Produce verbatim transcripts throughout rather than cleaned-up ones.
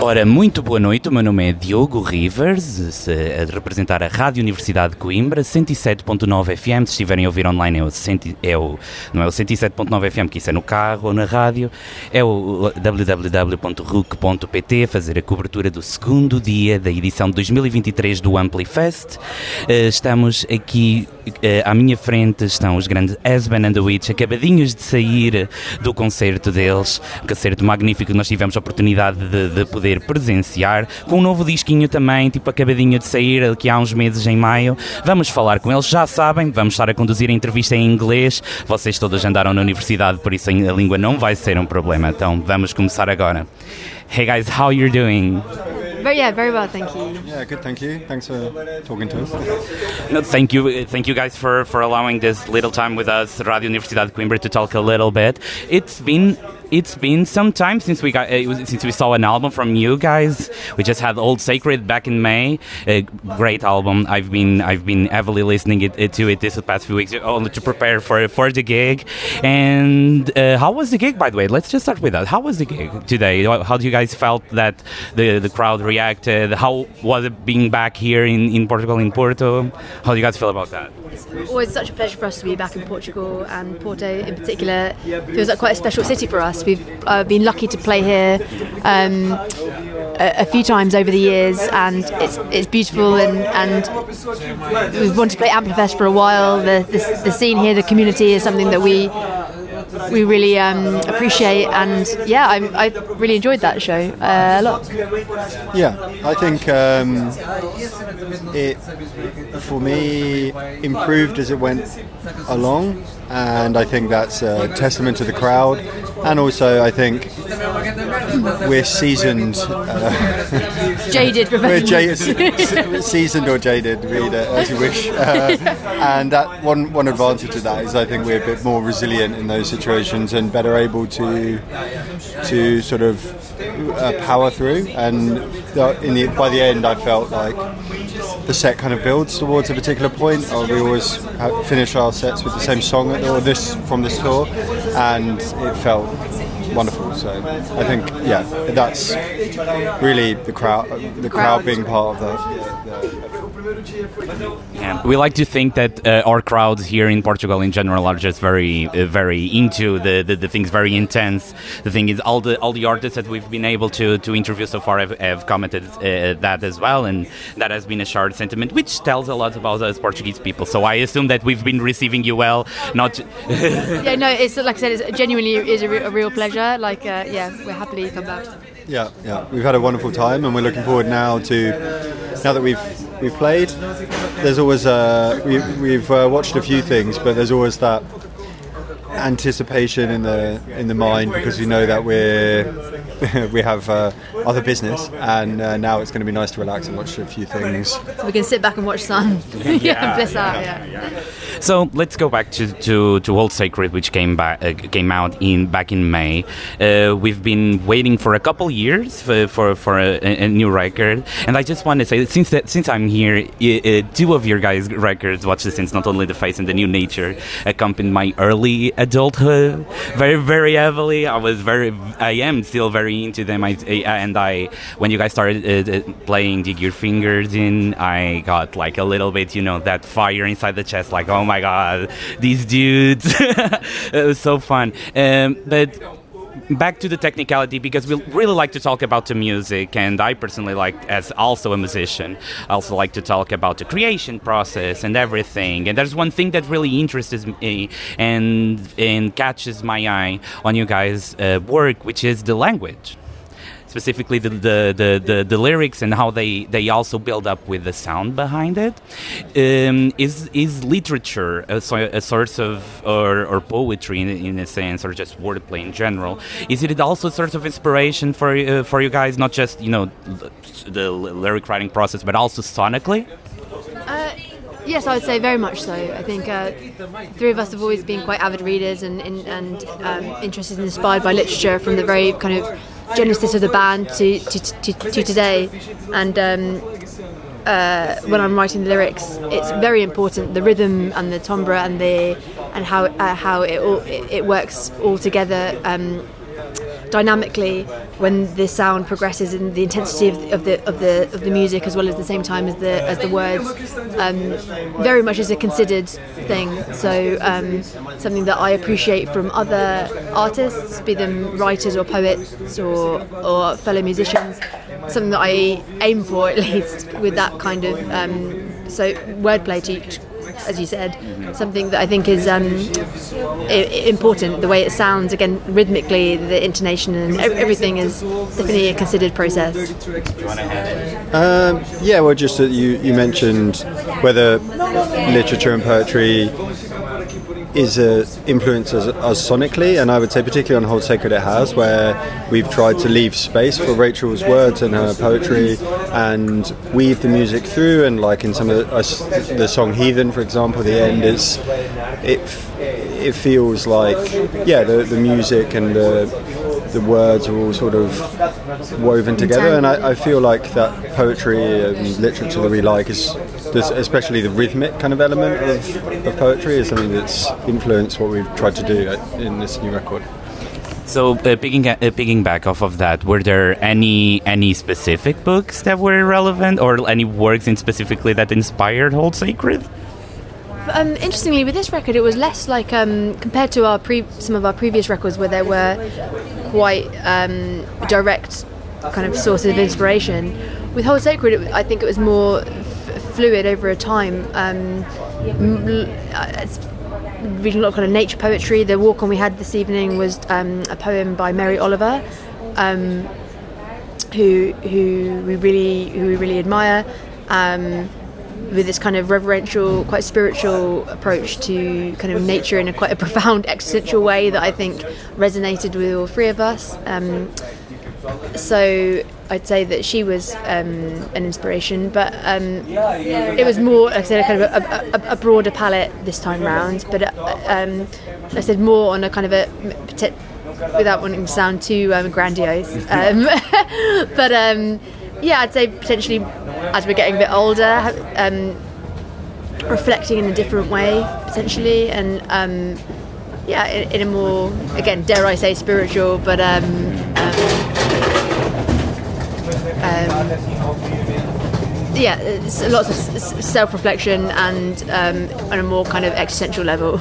Ora, muito boa noite, o meu nome é Diogo Rivers, a representar a Rádio Universidade de Coimbra, cento e sete ponto nove F M, se estiverem a ouvir online é o, é o, não é o cento e sete ponto nove F M, que isso é no carro ou na rádio, é o w w w ponto r u c ponto p t, fazer a cobertura do segundo dia da edição de dois mil e vinte e três do Amplifest. Estamos aqui, à minha frente estão os grandes Esben and the Witch, acabadinhos de sair do concerto deles, um concerto magnífico que nós tivemos a oportunidade de, de poder presenciar, com um novo disquinho também, tipo acabadinho de sair aqui há uns meses em maio. Vamos falar com eles, já sabem, vamos estar a conduzir a entrevista em inglês, vocês todos andaram na universidade, por isso a língua não vai ser um problema, então vamos começar agora. Hey guys, how you're doing? Very, yeah, very well, thank you. Yeah, good, thank you. Thanks for talking to us. No, thank you, thank you guys for, for allowing this little time with us, Radio Universidade de Coimbra, to talk a little bit. It's been It's been some time since we got uh, since we saw an album from you guys. We just had Old Sacred back in May. A great album. I've been I've been heavily listening it, it, to it this past few weeks, only to prepare for for the gig. And uh, how was the gig, by the way? Let's just start with that. How was the gig today? How do you guys felt that the the crowd reacted? How was it being back here in, in Portugal, in Porto? How do you guys feel about that? It's always such a pleasure for us to be back in Portugal, and Porto in particular feels like quite a special city for us. We've uh, been lucky to play here um, a, a few times over the years, and it's it's beautiful, and, and we've wanted to play Amplifest for a while. The, the the scene here, the community, is something that we we really um, appreciate, and yeah, I, I really enjoyed that show uh, a lot. Yeah, I think um, it, for me, improved as it went along, and I think that's a testament to the crowd, and also I think we're seasoned. Uh, jaded, we're jaded, seasoned or jaded, read it as you wish. Uh, and that one one advantage of that is I think we're a bit more resilient in those situations and better able to to sort of uh, power through. And the, in the by the end, I felt like the set kind of builds towards a particular point. Or we always have, finish our sets with the same song or this from this tour, and it felt wonderful. So I think, yeah, that's really the crowd, the crowd being part of the. Yeah, we like to think that uh, our crowds here in Portugal in general are just very, uh, very into the, the, the things, very intense. The thing is, all the all the artists that we've been able to, to interview so far have, have commented uh, that as well, and that has been a shared sentiment, which tells a lot about us Portuguese people. So I assume that we've been receiving you well. Not. Yeah, no, it's like I said, it's genuinely is a, re- a real pleasure. Like, uh, yeah, we're happily come back. Yeah, yeah, we've had a wonderful time, and we're looking forward now to now that we've we've played. There's always uh, we, we've uh, watched a few things, but there's always that anticipation in the in the mind because we know that we're we have uh, other business, and uh, now it's going to be nice to relax and watch a few things. So we can sit back and watch sun. yeah, yeah, bliss out. Yeah, Yeah. yeah. So let's go back to, to, to Old Sacred, which came back uh, came out in back in May. Uh, we've been waiting for a couple years for for, for a, a new record, and I just want to say that since that, since I'm here, uh, two of your guys' records, Watch the Sins, Not Only the Face, and The New Nature, accompanied my early adulthood very very heavily. I was very I am still very into them. I, and I when you guys started uh, playing Dig Your Fingers In, I got like a little bit, you know, that fire inside the chest, like, oh my god, these dudes. It was so fun. Um, but back to the technicality, because we really like to talk about the music, and I personally like, as also a musician, I also like to talk about the creation process and everything. And there's one thing that really interests me and and catches my eye on you guys' uh, work, which is the language. Specifically the, the, the, the, the lyrics and how they, they also build up with the sound behind it. Um, is is literature a, a source of, or, or poetry in, in a sense, or just wordplay in general? Is it also a source of inspiration for uh, for you guys, not just, you know, the lyric writing process, but also sonically? Uh, Yes, I would say very much so. I think uh, three of us have always been quite avid readers and and, and um, interested and inspired by literature from the very kind of genesis of the band to to, to, to today. And um, uh, when I'm writing the lyrics, it's very important, the rhythm and the timbre and the and how uh, how it all it, it works all together. Um, dynamically when the sound progresses and the intensity of the of the of the, of the music, as well as the same time as the as the words, um, very much is a considered thing. So um, something that I appreciate from other artists, be them writers or poets or or fellow musicians. Something that I aim for, at least, with that kind of um, so wordplay, to, as you said, something that I think is um, I- important. The way it sounds, again, rhythmically, the intonation and everything is definitely a considered process. Um, yeah, well, just that you, you mentioned whether literature and poetry is a influence us, us sonically, and I would say particularly on Hold Sacred it has, where we've tried to leave space for Rachel's words and her poetry and weave the music through, and like in some of the, uh, the song Heathen, for example, the end is it it feels like yeah the, the music and the the words are all sort of woven together, and I, I feel like that poetry and literature that we like is, especially the rhythmic kind of element of, of poetry, is something that's influenced what we've tried to do in this new record. So, uh, picking uh, picking back off of that, were there any any specific books that were relevant, or any works in specifically that inspired Hold Sacred? Um, interestingly, with this record, it was less like um, compared to our pre- some of our previous records, where there were quite um, direct kind of sources of inspiration. With Hold Sacred, it, I think it was more f- fluid over a time. Um, it's reading a lot of kind of nature poetry. The walk on we had this evening was um, a poem by Mary Oliver, um, who who we really who we really admire. Um, with this kind of reverential, quite spiritual approach to kind of nature in a quite a profound existential way that I think resonated with all three of us. Um, so I'd say that she was um, an inspiration, but um, it was more, like I said, a kind of a, a, a broader palette this time round. But um, I said more on a kind of a, without wanting to sound too um, grandiose, um, but um, yeah, I'd say potentially as we're getting a bit older, um, reflecting in a different way potentially, and um, yeah, in, in a more, again, dare I say, spiritual, but um, um, um, yeah, it's lots of s- self-reflection and um, on a more kind of existential level.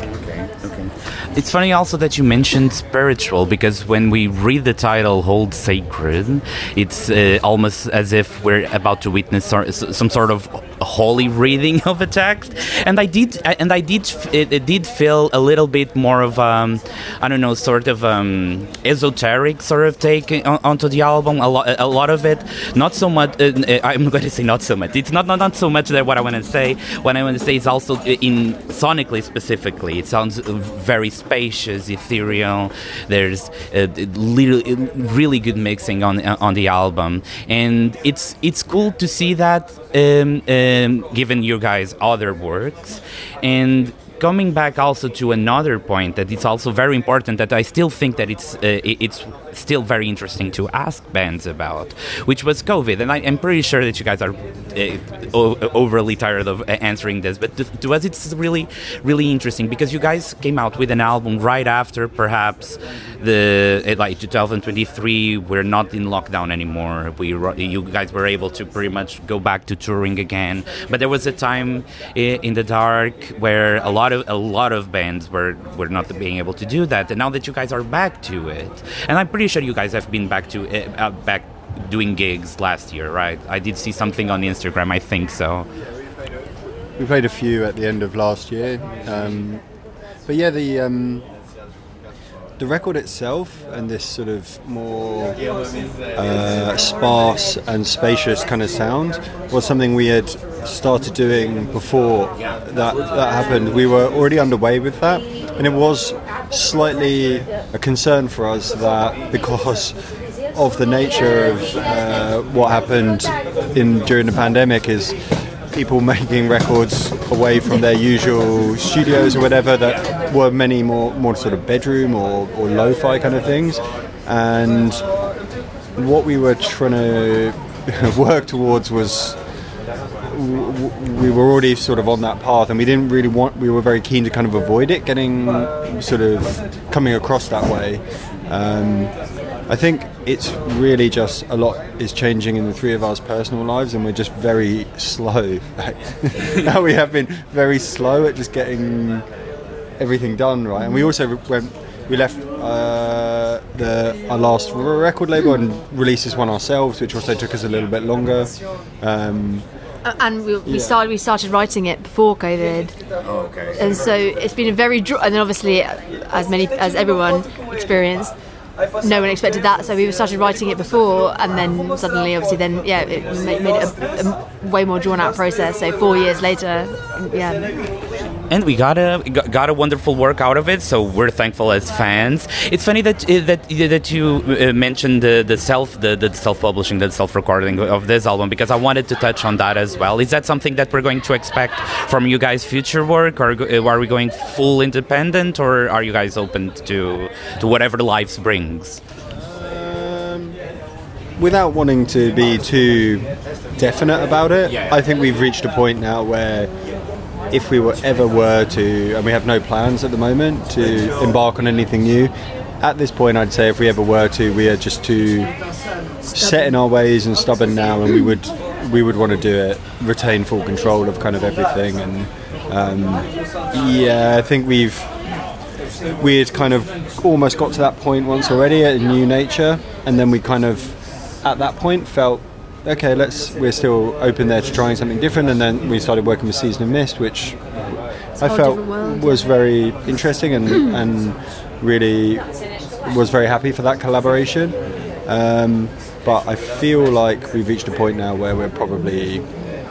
It's funny also that you mentioned spiritual, because when we read the title Hold Sacred, it's uh, almost as if we're about to witness some sort of holy reading of a text, and I did and I did it, it did feel a little bit more of um, I don't know, sort of um, esoteric sort of take on, onto the album. A lot, a lot of it, not so much. Uh, I'm going to say not so much. It's not not, not so much that what I want to say. What I want to say is also in sonically specifically, it sounds very spacious, ethereal. There's a little, really good mixing on on the album, and it's it's cool to see that. Um, um, given you guys' other works, and coming back also to another point that it's also very important, that I still think that it's uh, it's still very interesting to ask bands about, which was COVID. And I, I'm pretty sure that you guys are uh, o- overly tired of answering this, but to, to us it's really, really interesting, because you guys came out with an album right after perhaps the uh, like twenty twenty-three. We're not in lockdown anymore. We you guys were able to pretty much go back to touring again, but there was a time in the dark where a lot of a lot of bands were were not being able to do that, and now that you guys are back to it, and I'm pretty sure you guys have been back to uh, back doing gigs last year, right? I did see something on Instagram, I think so. We played a few at the end of last year, um, but yeah, the um, the record itself and this sort of more uh, sparse and spacious kind of sound was something we had started doing before that that happened. We were already underway with that, and it was slightly a concern for us that because of the nature of uh, what happened in during the pandemic is people making records away from their usual studios or whatever, that were many more more sort of bedroom or, or lo-fi kind of things, and what we were trying to work towards was we were already sort of on that path, and we didn't really want we were very keen to kind of avoid it getting sort of coming across that way, Um, I think it's really just a lot is changing in the three of us personal lives, and we're just very slow. Now we have been very slow at just getting everything done right. And we also went, we left uh, the our last record label and released this one ourselves, which also took us a little bit longer. Um, and we, we yeah. started we started writing it before COVID. Oh, okay. And so it's been a very dr- and then obviously as many as everyone experienced, no one expected that, so we started writing it before, and then suddenly obviously then yeah it made, made it a, a way more drawn out process. So four years later, yeah. And we got a got a wonderful work out of it, so we're thankful as fans. It's funny that that that you mentioned the the self the, the self publishing, the self recording of this album, because I wanted to touch on that as well. Is that something that we're going to expect from you guys' future work, or are we going full independent, or are you guys open to to whatever life brings? Um, without wanting to be too definite about it, Yeah. I think we've reached a point now where, if we were ever were to, and we have no plans at the moment to embark on anything new, at this point I'd say if we ever were to, we are just too set in our ways and stubborn now, and we would we would want to do it, retain full control of kind of everything. And um, yeah, I think we've we had kind of almost got to that point once already at New Nature, and then we kind of at that point felt, okay, let's. We're still open there to trying something different, and then we started working with Season of Mist, which I felt world, was very interesting and and really was very happy for that collaboration. Um, but I feel like we've reached a point now where we're probably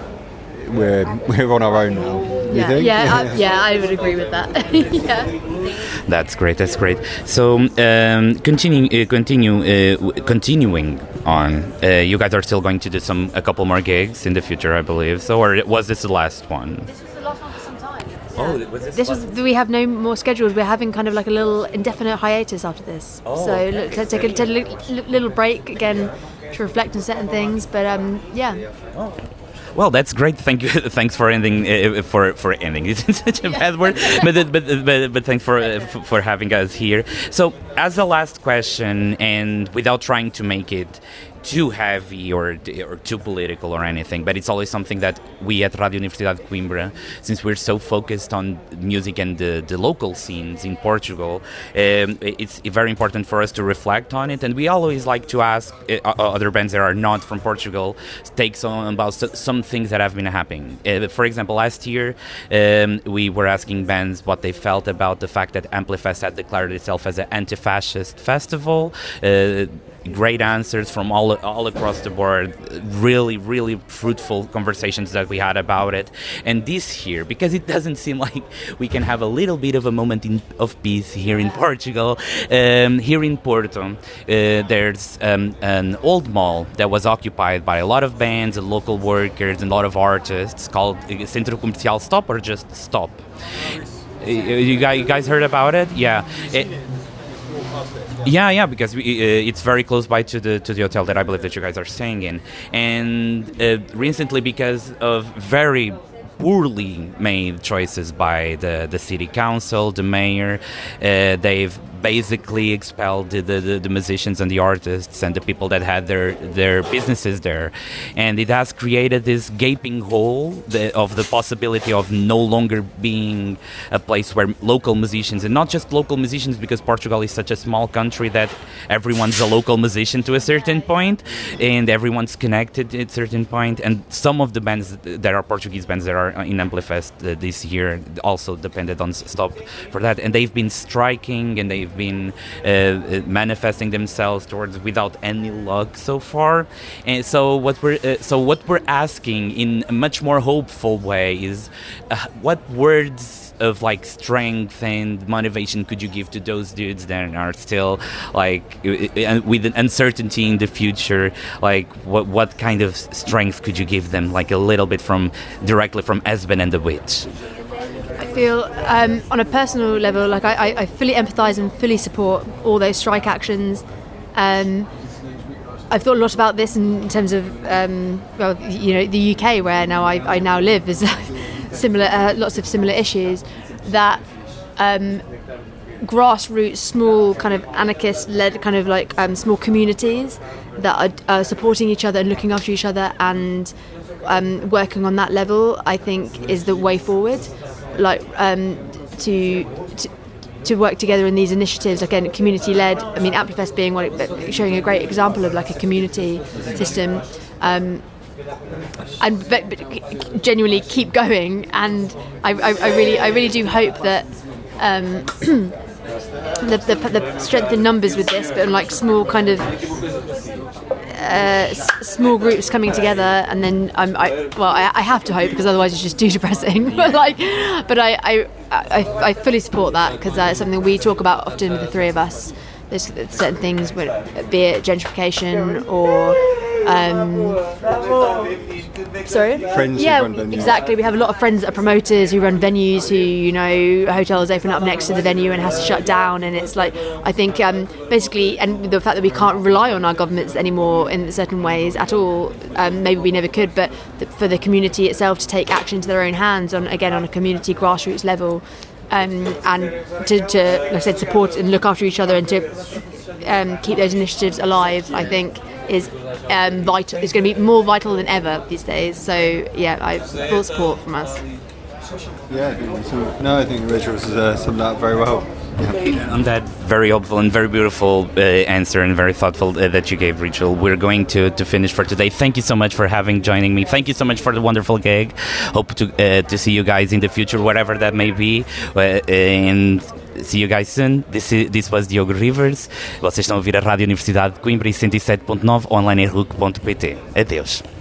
we're we're on our own now. You Yeah, think? yeah, I, yeah, I would agree with that. Yeah. That's great. That's great. So, um, continue, uh, continue, uh, w- continuing on. Uh, you guys are still going to do some a couple more gigs in the future, I believe. So, or was this the last one? This was the last one for some time. Oh, was this? This was. We have no more scheduled. We're having kind of like a little indefinite hiatus after this. Oh, so okay. look, let's take a, take a li- little break again to reflect on certain things. But um, yeah. Oh. Well, that's great. Thank you. Thanks for ending. Uh, for for ending. It's such a bad word, but but but but thanks for uh, for having us here. So, as the last question, and without trying to make it too heavy or or too political or anything, but it's always something that we at Radio Universidade de Coimbra, since we're so focused on music and the, the local scenes in Portugal, um, it's very important for us to reflect on it, and we always like to ask uh, other bands that are not from Portugal takes on about some things that have been happening. Uh, for example, last year um, we were asking bands what they felt about the fact that Amplifest had declared itself as an anti-fascist festival. Uh, Great answers from all all across the board. Really, really fruitful conversations that we had about it. And this year, because it doesn't seem like we can have a little bit of a moment in, of peace here in Portugal, um, here in Porto, uh, there's um, an old mall that was occupied by a lot of bands, and local workers, and a lot of artists, called Centro Comercial Stop, or just Stop. Uh, you guys, you guys heard about it? Yeah. It, Yeah, yeah, because we, uh, it's very close by to the to the hotel that I believe that you guys are staying in, and uh, recently, because of very poorly made choices by the, the city council, the mayor, uh, they've basically expelled the, the, the musicians and the artists and the people that had their, their businesses there. And it has created this gaping hole the, of the possibility of no longer being a place where local musicians, and not just local musicians, because Portugal is such a small country that everyone's a local musician to a certain point, and everyone's connected at a certain point. And some of the bands that are Portuguese bands that are in Amplifest uh, this year also depended on Stop for that. And they've been striking, and they've been uh, manifesting themselves towards without any luck so far. And so what we're uh, so what we're asking in a much more hopeful way is uh, what words of like strength and motivation could you give to those dudes that are still like uh, with an uncertainty in the future? Like what what kind of strength could you give them? Like a little bit from directly from Esben and the Witch. I feel um, on a personal level, like I, I fully empathise and fully support all those strike actions. Um, I've thought a lot about this in terms of, um, well, you know, the U K, where now I, I now live, is similar, uh, lots of similar issues. That um, grassroots, small kind of anarchist-led kind of like um, small communities that are uh, supporting each other and looking after each other and um, working on that level, I think is the way forward. Like um, to, to to work together in these initiatives, again, community-led. I mean, Amplifest being one, showing a great example of like a community system. Um, and but, but genuinely keep going, and I, I, I really I really do hope that um, the, the the strength in numbers with this, but like small kind of uh, s- small groups coming together, and then I'm I well I, I have to hope, because otherwise it's just too depressing. but like, but I I, I, I fully support that, because uh, it's something we talk about often with the three of us. There's certain things, be it gentrification or um, sorry, friends yeah, who run venues. Exactly. We have a lot of friends that are promoters who run venues who, you know, hotels open up next to the venue and has to shut down, and it's like, I think um, basically, and the fact that we can't rely on our governments anymore in certain ways at all, um, maybe we never could, but the, for the community itself to take action into their own hands on, again, on a community grassroots level. Um, and to, to, like I said, support and look after each other, and to um, keep those initiatives alive, I think is um, vital. It's going to be more vital than ever these days. So yeah, I full support from us. Yeah, I think so. No, I think Rachel has uh, summed that up very well. Yeah. On that very hopeful and very beautiful uh, answer, and very thoughtful uh, that you gave, Rachel, we're going to, to finish for today. Thank you so much for having joining me. Thank you so much for the wonderful gig. Hope to uh, to see you guys in the future, whatever that may be. Uh, and see you guys soon. This, is, this was Diogo Rivers. Vocês estão a ouvir a Rádio Universidade de Coimbra e cento e sete ponto nove, online em R U C ponto P T. Adeus.